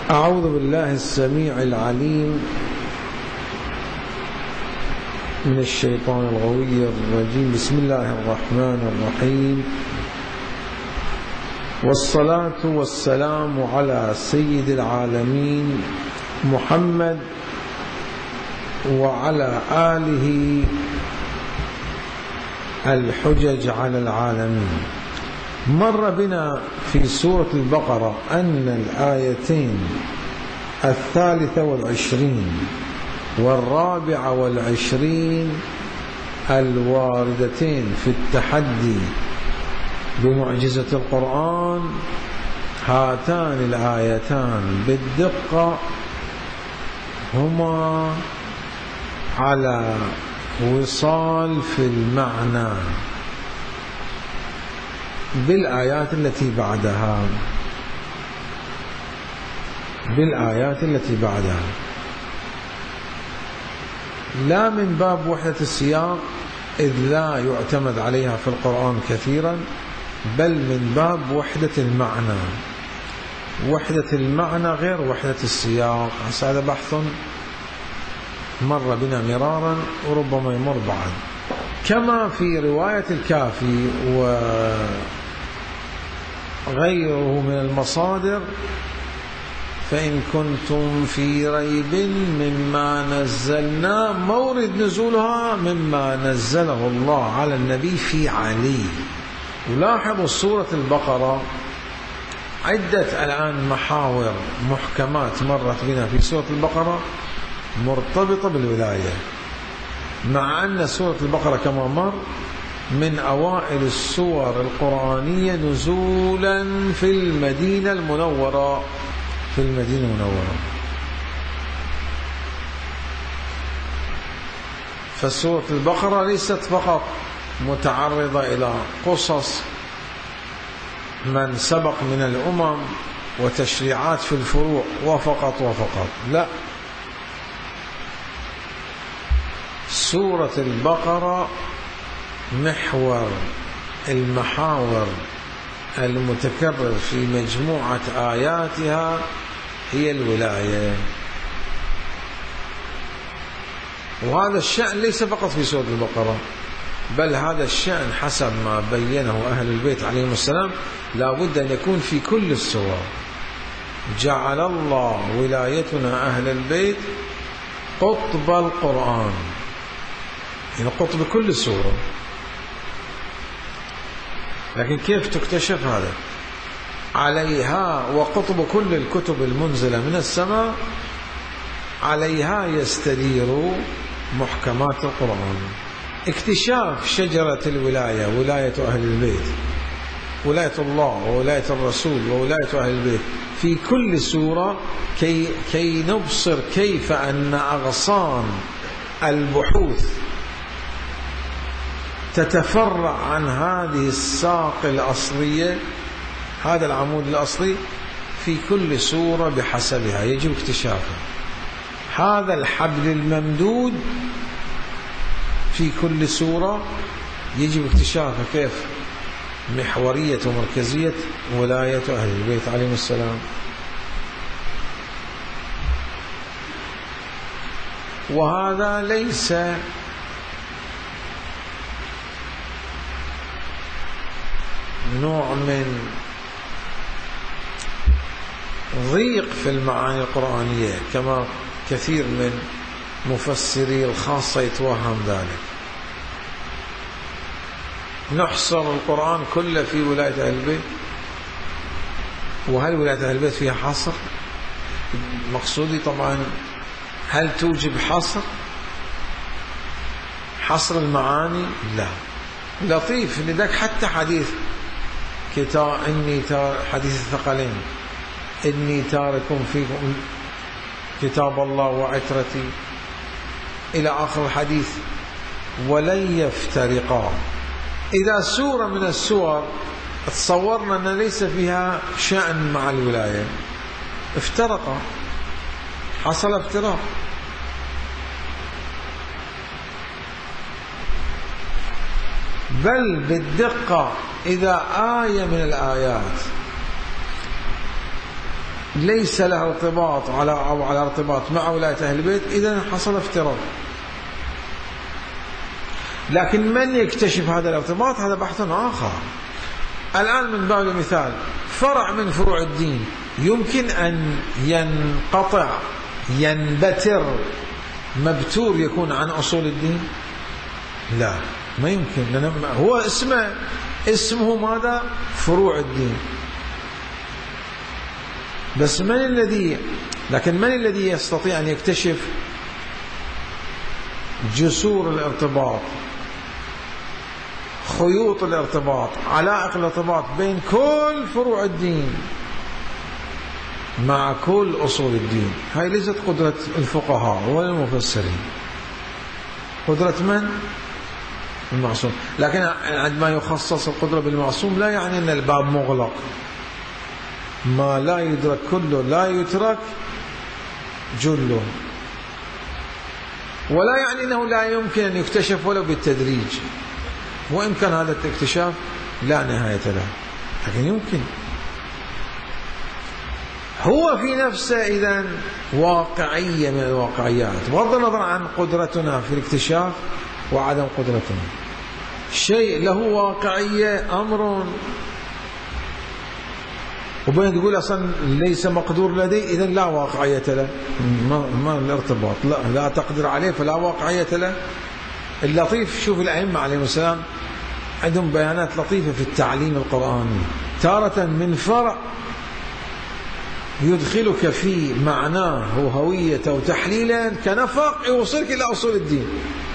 أعوذ بالله السميع العليم من الشيطان الغوي الرجيم. بسم الله الرحمن الرحيم، والصلاة والسلام على سيد العالمين محمد وعلى آله الحجج على العالمين. مر بنا في سورة البقرة أن الآيتين 23 و24 الواردتين في التحدي بمعجزة القرآن، هاتان الآيتان بالدقة هما على وصال في المعنى بالآيات التي بعدها، لا من باب وحدة السياق إذ لا يعتمد عليها في القرآن كثيرا، بل من باب وحدة المعنى. وحدة المعنى غير وحدة السياق. هذا بحث مر بنا مرارا وربما يمر بعد. كما في رواية الكافي وغيره من المصادر: فإن كنتم في ريب مما نزلنا، مورد نزولها مما نزله الله على النبي في علي. ولاحظوا سورة البقرة عدة الآن محاور محكمات مرت بنا في سورة البقرة مرتبطة بالولاية، مع أن سورة البقرة كما مر من أوائل السور القرآنية نزولا في المدينة المنورة. فسورة البقرة ليست فقط متعرضة إلى قصص من سبق من الأمم وتشريعات في الفروع وفقط، لا، سورة البقرة محور المحاور المتكرر في مجموعة آياتها هي الولاية. وهذا الشأن ليس فقط في سورة البقرة، بل هذا الشأن حسب ما بينه أهل البيت عليهم السلام لا بد أن يكون في كل السور. جعل الله ولايتنا أهل البيت قطب القرآن، يعني قطب كل سورة. لكن كيف تكتشف هذا؟ عليها وقطب كل الكتب المنزلة من السماء، عليها يستدير محكمات القرآن. اكتشاف شجرة الولاية، ولاية أهل البيت، ولاية الله وولاية الرسول وولاية أهل البيت في كل سورة، كي نبصر كيف أن أغصان البحوث تتفرع عن هذه الساق الأصلية، هذا العمود الأصلي في كل سورة بحسبها يجب اكتشافه. هذا الحبل الممدود في كل سورة يجب اكتشافه، كيف محورية ومركزية ولاية أهل البيت عليهم السلام. وهذا ليس نوع من ضيق في المعاني القرآنية كما كثير من مفسري الخاصة يتوهم ذلك. نحصر القرآن كله في ولاية أهل البيت، وهل ولاية أهل البيت فيها حصر؟ مقصودي طبعا هل توجب حصر المعاني؟ لا. لطيف لذلك حتى حديث حديث الثقلين: إني تارك فيكم كتاب الله وعترتي إلى آخر الحديث، ولن يفترقا. إذا سورة من السور تصورنا أن ليس فيها شأن مع الولاية، افترقا، حصل افتراق. بل بالدقة إذا آية من الآيات ليس له ارتباط على ارتباط مع ولاية أهل البيت، إذن حصل افتراض. لكن من يكتشف هذا الارتباط هذا بحث آخر. الآن من باب المثال فرع من فروع الدين يمكن أن ينقطع ينبتر مبتور يكون عن أصول الدين؟ لا، ما يمكن، لأن هو اسمه ماذا؟ فروع الدين. بس لكن من الذي يستطيع أن يكتشف جسور الارتباط، خيوط الارتباط، علائق الارتباط بين كل فروع الدين مع كل أصول الدين؟ هاي ليست قدرة الفقهاء ولا المفسرين، قدرة من؟ المعصوم. لكن عندما يخصص القدرة بالمعصوم لا يعني أن الباب مغلق، ما لا يدرك كله لا يترك جله، ولا يعني أنه لا يمكن أن يكتشف ولو بالتدريج، وإن كان هذا الاكتشاف لا نهاية له، لكن يمكن. هو في نفسه إذن واقعية من الواقعيات، بغض النظر عن قدرتنا في الاكتشاف وعدم قدرتنا. شيء له واقعية أمر، وبين تقول أصلا ليس مقدور لدي إذن لا واقعية له، ما الارتباط، لا تقدر عليه فلا واقعية له. اللطيف، شوف الأئمة عليهم السلام عندهم بيانات لطيفة في التعليم القرآني، تارة من فرع يدخلك في معناه وهوية وتحليلا كنفق يوصلك إلى أصول الدين،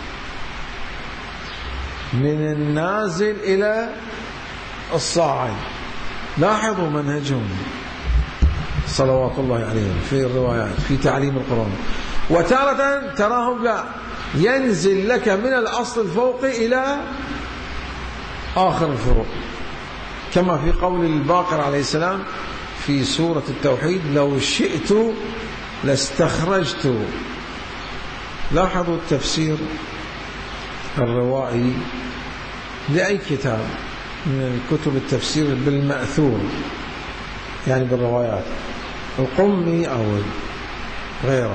من النازل إلى الصاعد. لاحظوا منهجهم صلوات الله عليهم في الروايات في تعليم القرآن. وتارة تراهم لا ينزل لك من الأصل الفوقي إلى آخر الفروع، كما في قول الباقر عليه السلام في سورة التوحيد: لو شئت لاستخرجت. لاحظوا التفسير الروائي لأي كتاب من كتب التفسير بالمأثور، يعني بالروايات، القمي أو غيره،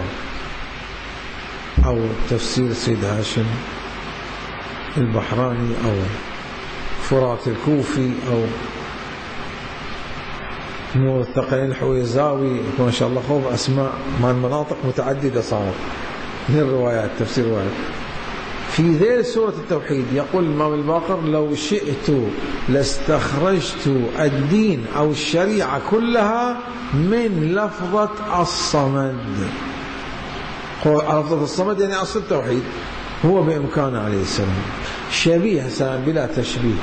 أو تفسير سيد هاشم البحراني، أو فرات الكوفي، أو نور الثقلين الحويزاوي، ما شاء الله خوف أسماء مع المناطق متعددة صارت من الروايات، تفسير روايات. في ذيل سورة التوحيد يقول الإمام الباقر: لو شئت لاستخرجت الدين أو الشريعة كلها من لفظة الصمد. لفظة الصمد يعني أصل التوحيد، هو بإمكانه عليه السلام شبيه بلا تشبيه،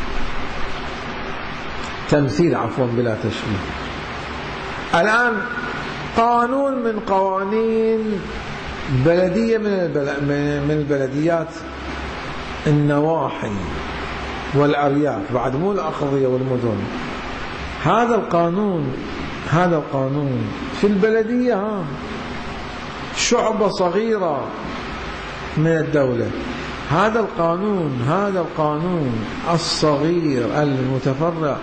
تمثيل عفوا بلا تشبيه. الآن قانون من قوانين بلدية من البلديات النواحي والأرياف، بعد مو الأقضية والمدن. هذا القانون في البلدية شعبة صغيرة من الدولة. هذا القانون الصغير المتفرع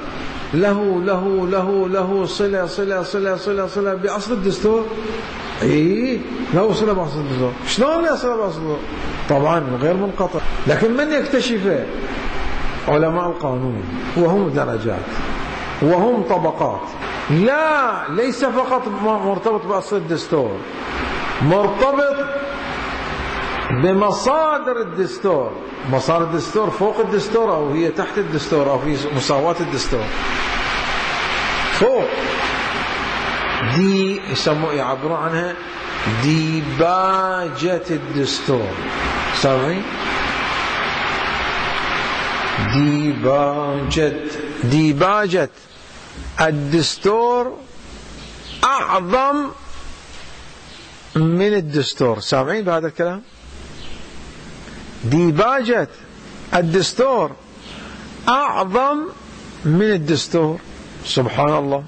له صلة بأصل الدستور. له صلة بأصل الدستور. شلون له صلة بأصل الدستور؟ طبعا غير منقطع. لكن من يكتشفه؟ علماء القانون، وهم درجات وهم طبقات. ليس فقط مرتبط بأصل الدستور، مرتبط بمصادر الدستور. مصادر الدستور فوق الدستور أو هي تحت الدستور أو في مساواة الدستور فوق. دي يعبرون عنها ديباجة الدستور. سامعين؟ ديباجة الدستور أعظم من الدستور. سامعين بهذا الكلام؟ ديباجة الدستور أعظم من الدستور. سبحان الله.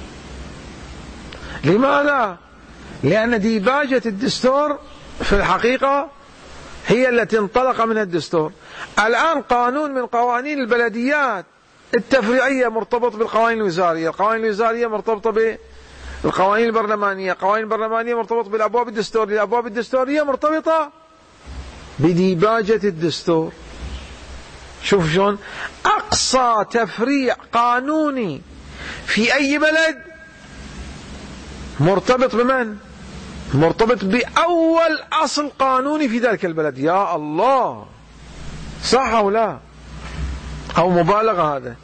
لماذا؟ لأن ديباجة الدستور في الحقيقة هي التي انطلق منها الدستور. الآن قانون من قوانين البلديات التفريعية مرتبط بالقوانين الوزارية، القوانين الوزارية مرتبطة القوانين البرلمانية مرتبطة بالأبواب الدستورية، الأبواب الدستورية مرتبطة بديباجة الدستور. شوف شلون أقصى تفريع قانوني في أي بلد مرتبط بمن؟ مرتبط بأول أصل قانوني في ذلك البلد. يا الله، صح أو لا؟ أو مبالغة هذا؟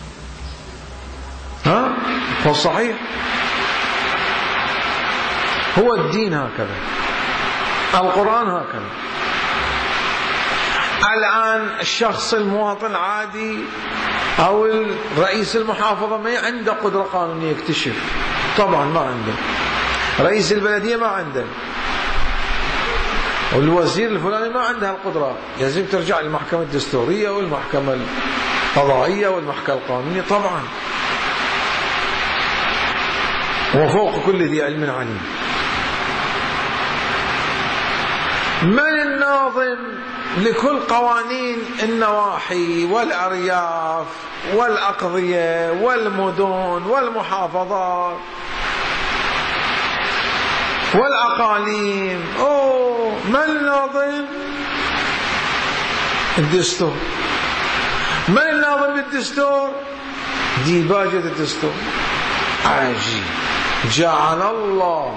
ها؟ هو صحيح. هو الدين هكذا، القرآن هكذا. الآن الشخص المواطن العادي أو رئيس المحافظة ما عنده قدرة قانونية يكتشف، طبعا ما عنده. رئيس البلدية ما عنده، والوزير الفلاني ما عنده القدرة. يجب ترجع للمحكمة الدستورية والمحكمة القضائية والمحكمة القانونية طبعا، وفوق كل ذي علم عليم. من الناظم لكل قوانين النواحي والأرياف والأقضية والمدن والمحافظات والأقاليم؟ من الناظم؟ الدستور. من الناظم للدستور؟ ديباجة الدستور. عجيب. جعل الله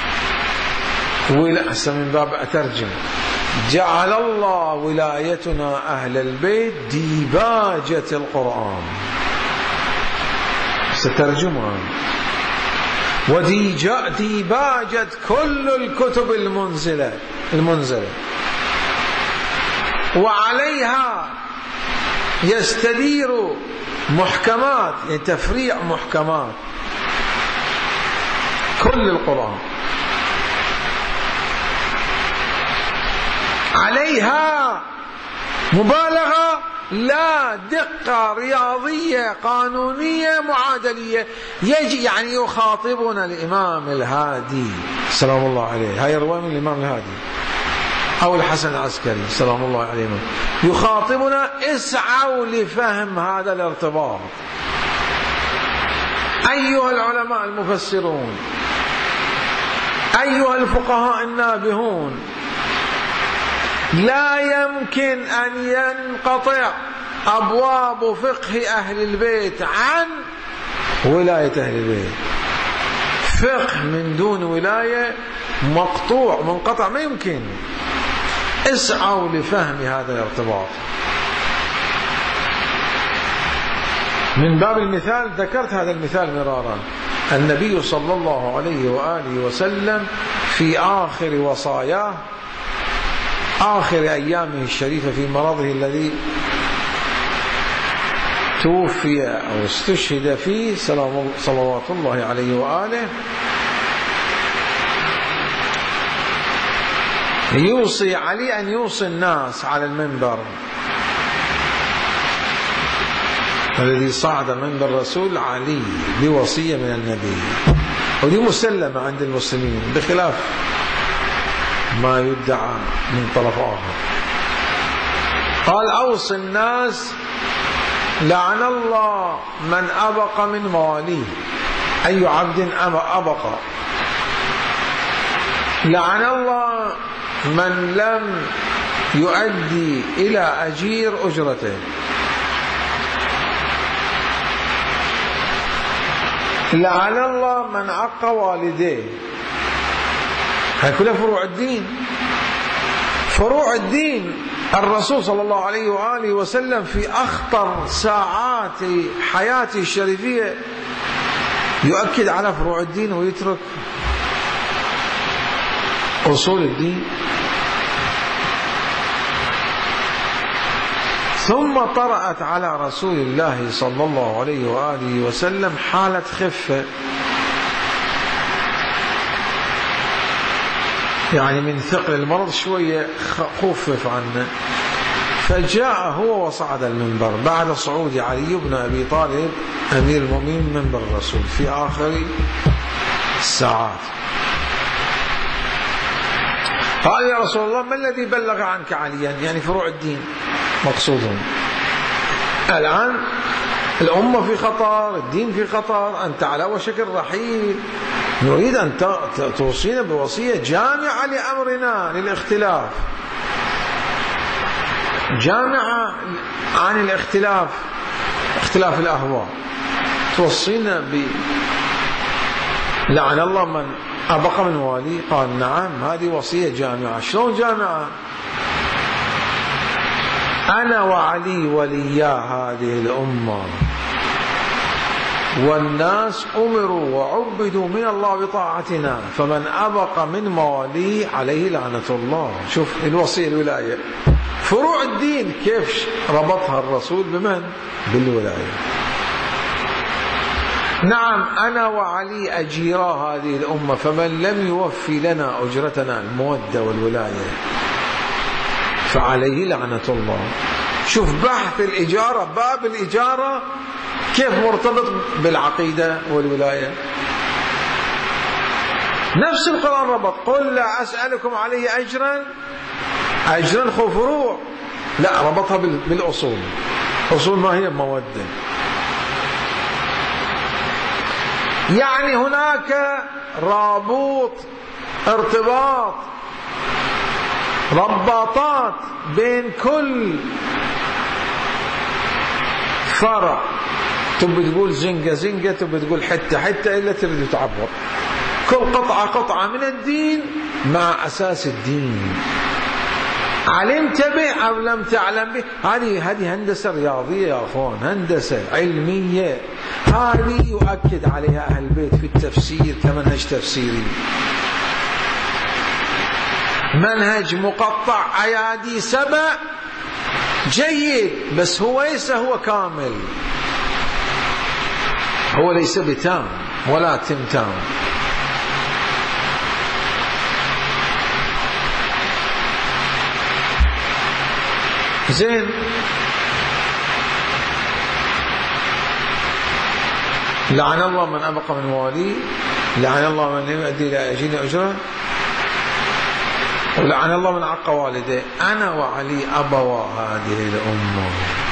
هسه من باب أترجم، جعل الله ولايتنا أهل البيت ديباجة القرآن. سترجمها. وديباجة كل الكتب المنزلة، وعليها يستدير محكمات، يعني تفريع محكمات كل القرآن. عليها مبالغة، لا، دقة رياضية قانونية معادلية. يجي يعني يخاطبنا الإمام الهادي سلام الله عليه، هاي رواية من الإمام الهادي أو الحسن العسكري سلام الله عليه، يخاطبنا: اسعوا لفهم هذا الارتباط أيها العلماء المفسرون، أيها الفقهاء النابهون. لا يمكن أن ينقطع أبواب فقه أهل البيت عن ولاية أهل البيت. فقه من دون ولاية مقطوع منقطع، ما يمكن. اسعوا لفهم هذا الارتباط. من باب المثال ذكرت هذا المثال مرارا. النبي صلى الله عليه وآله وسلم في آخر وصاياه، آخر أيامه الشريفة في مرضه الذي توفي أو استشهد فيه صلوات الله عليه وآله، يوصي علي أن يوصي الناس على المنبر الذي صعد منبر الرسول علي بوصية من النبي، ودي مسلمة عند المسلمين بخلاف ما يدعى من طرف آخر. قال: أوصي الناس لعن الله من أبق من مواليه، أي عبد أبق. لعن الله من لم يؤدي إلى أجير أجرته. لعن الله من عق والديه. هذه كلها فروع الدين. فروع الدين. الرسول صلى الله عليه وآله وسلم في أخطر ساعات حياته الشريفية يؤكد على فروع الدين ويترك أصول الدين. ثم طرأت على رسول الله صلى الله عليه وآله وسلم حالة خفة، يعني من ثقل المرض شوية خفف عنه، فجاء هو وصعد المنبر بعد صعود علي بن أبي طالب أمير المؤمنين منبر الرسول في آخر الساعات. قال: يا رسول الله، ما الذي بلغ عنك عليا؟ يعني فروع الدين مقصودهم. الآن الأمة في خطر، الدين في خطر، أنت على وشك الرحيل، نريد أن توصينا بوصية جامعة لأمرنا للاختلاف، جامعة عن الاختلاف، اختلاف الأهواء. توصينا ب لعن الله من أبق من والي. قال نعم، هذه وصية جامعة. شلون جامعة؟ أنا وعلي وليا هذه الأمة، والناس أمروا وعبدوا من الله بطاعتنا، فمن أبق من موالي عليه لعنة الله. شوف الوصية الولاية، فروع الدين كيف ربطها الرسول بمن؟ بالولاية. نعم أنا وعلي أجيرا هذه الأمة، فمن لم يوفي لنا أجرتنا المودة والولاية فعليه لعنة الله. شوف بحث الإجارة، باب الإجارة كيف مرتبط بالعقيدة والولاية. نفس القرآن ربط، قل لا أسألكم عليه أجرا خو فروع، لا ربطها بالأصول. أصول ما هي؟ مودة. يعني هناك رابط، ارتباط، رباطات بين كل فرع. تبي تقول زنقة، تبي تقول حتة إلا تريد تعبر. كل قطعة من الدين مع أساس الدين، علمت به أو لم تعلم به. هذه هندسة رياضية يا أخوان، هندسة علمية. هذه يؤكد عليها أهل البيت في التفسير كمنهج تفسيري، منهج مقطع أيادي سبع جيد، بس هو ليس هو كامل، هو ليس بتام ولا تمتام. زين، لعن الله من أبق من مواليه، لعن الله من لم يؤدي إلى أجير أجره، ولعن الله من عق والديه. أنا وعلي أبوا هذه الأمة،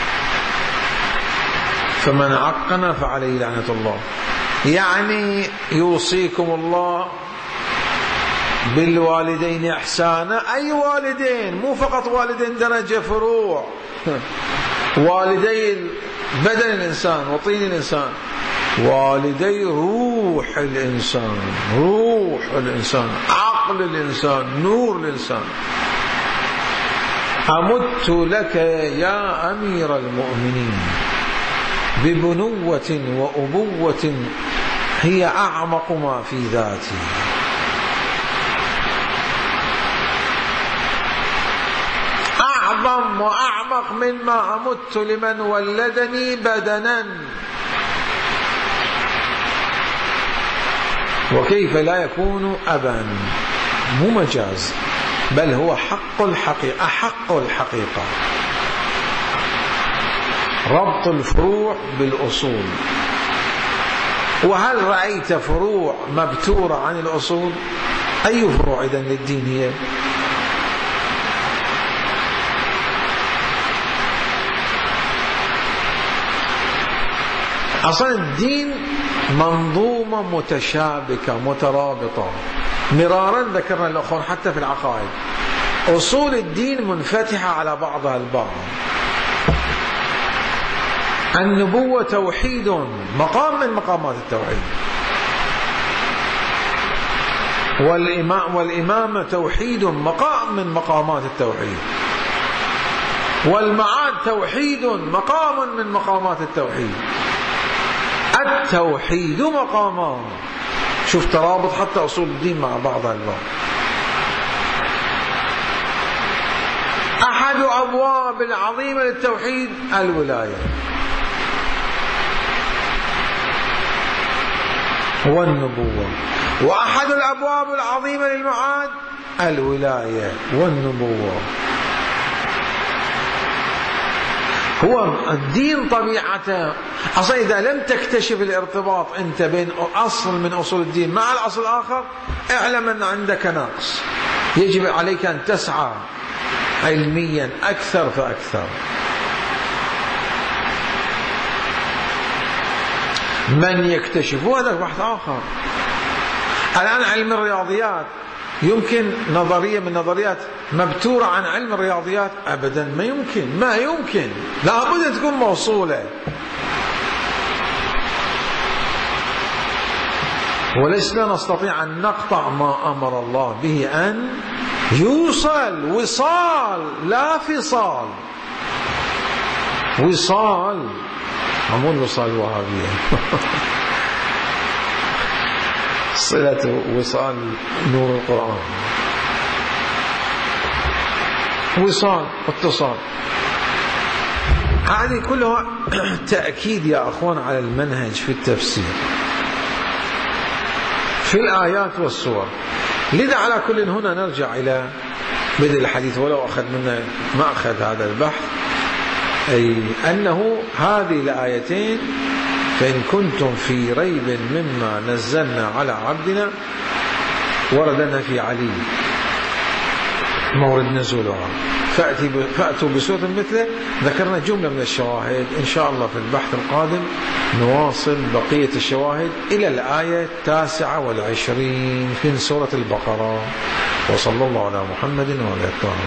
فمن عقنا فعليه لعنة الله. يعني يوصيكم الله بالوالدين إحسانا. أي والدين؟ مو فقط والدين درجة فروع، والدي بدن الإنسان وطين الإنسان، والدي روح الإنسان، روح الإنسان، عقل الإنسان، نور الإنسان. أمدت لك يا أمير المؤمنين ببنوة وأبوة هي أعمق ما في ذاتي. أعظم وأعمق مما أمدت لمن ولدني بدنا. وكيف لا يكون أبا؟ مو مجاز، بل هو حق الحقيقة، أحق الحقيقة. ربط الفروع بالأصول. وهل رأيت فروع مبتورة عن الأصول؟ أي فروع إذن للدين هي؟ أصلا الدين منظومة متشابكة مترابطة. مرارا ذكرنا الأخوان حتى في العقائد أصول الدين منفتحة على بعضها البعض. النبوة توحيد، مقام من مقامات التوحيد. والإمامة توحيد، مقام من مقامات التوحيد. والمعاد توحيد، مقام من مقامات التوحيد. التوحيد مقامان. شوف ترابط حتى أصول الدين مع بعضها البعض. أحد أبواب العظيمة للتوحيد الولاية والنبوة، وأحد الأبواب العظيمة للمعاد الولاية والنبوة. هو الدين طبيعته أصلا إذا لم تكتشف الارتباط أنت بين أصل من أصول الدين مع الأصل الآخر اعلم أن عندك نقص. يجب عليك أن تسعى علميا أكثر فأكثر. من يكتشف هذا بحث آخر. الآن علم الرياضيات يمكن نظرية من نظريات مبتورة عن علم الرياضيات؟ أبدا ما يمكن لابد أن تكون موصولة. ولسنا نستطيع أن نقطع ما أمر الله به أن يوصل، وصال لا فصال. وصال، عمول وصال وهابية صلة وصال نور القرآن، وصال اتصال. هذه كلها تأكيد يا أخوان على المنهج في التفسير في الآيات والسور. لذا على كل هنا نرجع إلى بدء الحديث، ولو أخذ منا ما أخذ هذا البحث، أي أنه هذه الآيتين فإن كنتم في ريب مما نزلنا على عبدنا وردنا في علي مورد نزولها، فأتوا بسورة مثله. ذكرنا جملة من الشواهد، إن شاء الله في البحث القادم نواصل بقية الشواهد إلى الآية 29 من سورة البقرة. وصلى الله على محمد وعلى آله.